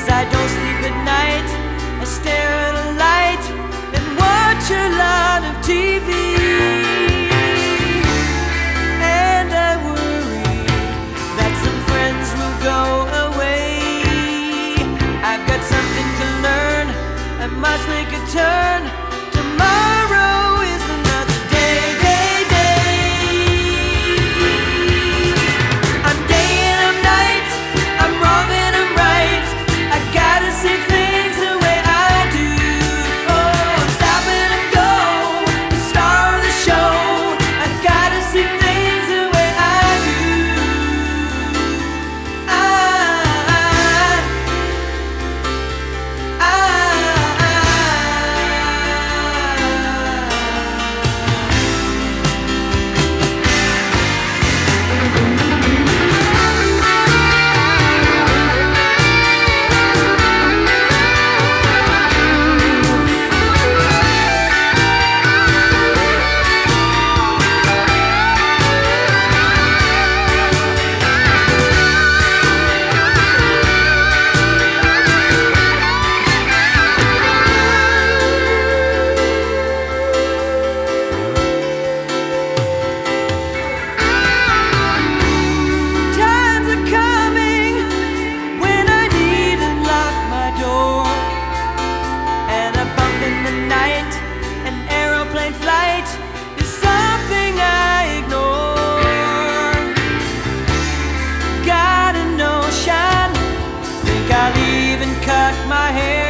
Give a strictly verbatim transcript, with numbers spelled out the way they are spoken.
'cause I don't sleep at night. I stare at a light and watch a lot of T V, and I worry that some friends will go away. I've got something to learn, I must make a turn. Tomorrow is another day, day, day. I'm day and I'm night, I'm wrong and I'm right. I gotta see things the way I do. Oh, stop and I'm go, the star of the show. I gotta see things the way I do. I, I, I flight is something I ignore. Got a notion, think I'll even cut my hair.